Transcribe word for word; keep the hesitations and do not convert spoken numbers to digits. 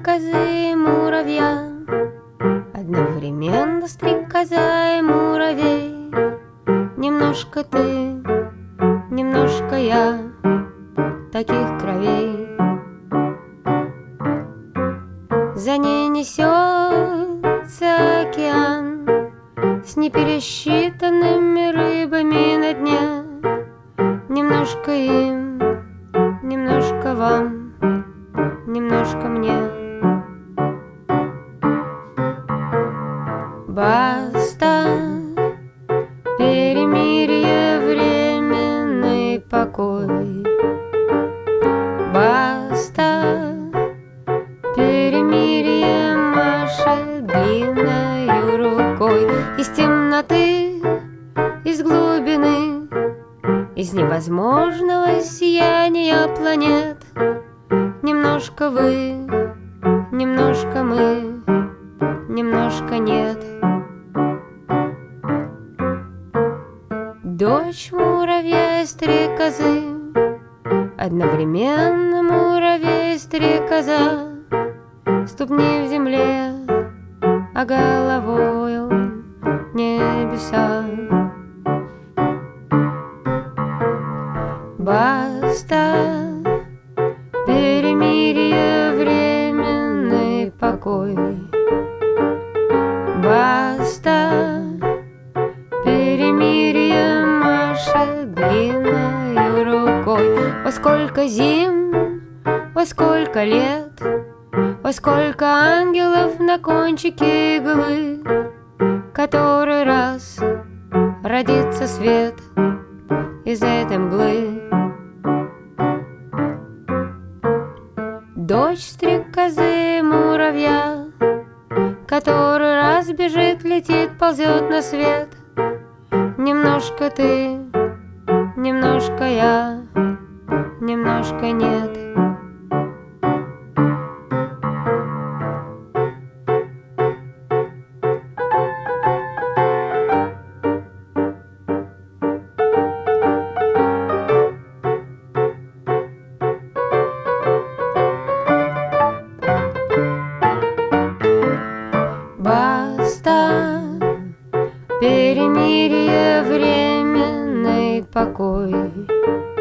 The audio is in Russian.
стрекозы и муравья, одновременно стрекоза и муравей. Немножко ты, немножко я, таких кровей. За ней несется океан с непересчитанными рыбами на дне. Немножко им, немножко вам, немножко мне. Баста, перемирие, временный покой. Баста, перемирие, машет длинною рукой. Из темноты, из глубины, из невозможного сияния планет. Немножко вы, немножко мы, немножко нет. Дочь муравья и стрекозы, одновременно муравей и стрекоза. Ступни в земле, а головою небеса. Баста, перемирие, временный покой. Баста, перемирие, машет длинною рукой. Во сколько зим, во сколько лет, во сколько ангелов на кончике иглы, который раз родится свет из этой мглы. Дочь стрекозы и муравья, который раз бежит, летит, ползет на свет. Немножко ты, немножко я, немножко нет. Баста, перемирие, временный покой.